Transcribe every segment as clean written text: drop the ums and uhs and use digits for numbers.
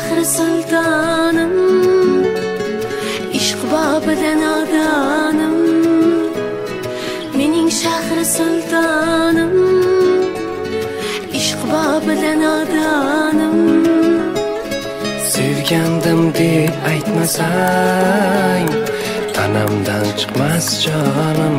shahri sultonim, ishq bobida nodonim. Mening shahri sultonim, ishq bobida nodonim. Sevgandim deb aytmasang, tanamdan chiqmas jonim.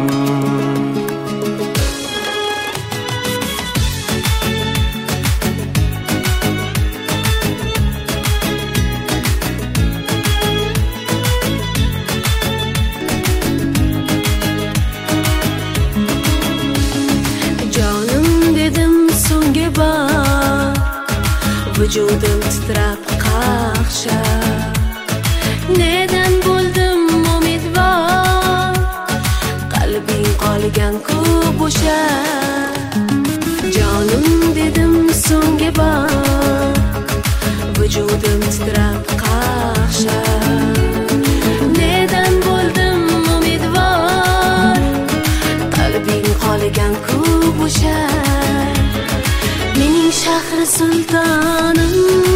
Vücudum titrab qaqshab, neden bo'ldim umidvor, qalbing qolgan-ku bo'shab. Jonim dedim so'nggi bor, vücudum titrab qaqshab, neden bo'ldim umidvor, qalbing qolgan-ku bo'shab. Mening shahri sultonim,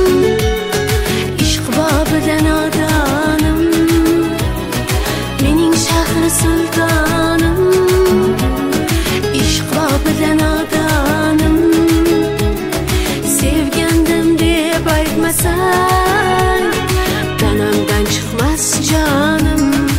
ishq bobida nodonim. Mening shahri sultonim, ishq bobida nodonim. Sevgandim deb aytmasang, tanamdan chiqmas jonim.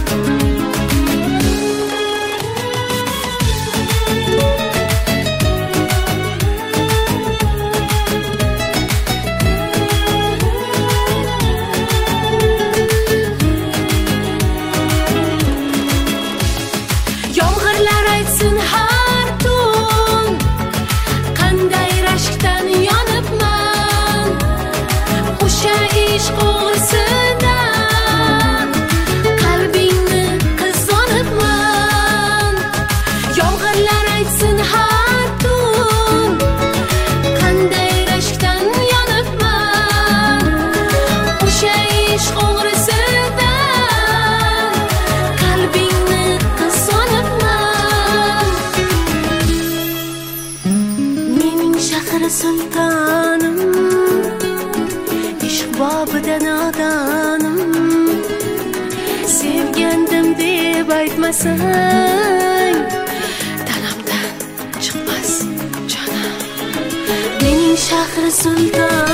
Sultonim, ishq bobida nodonim. Sevgandim deb aytmasang, tanamdan chiqmas jonim. Mening shahri sultonim.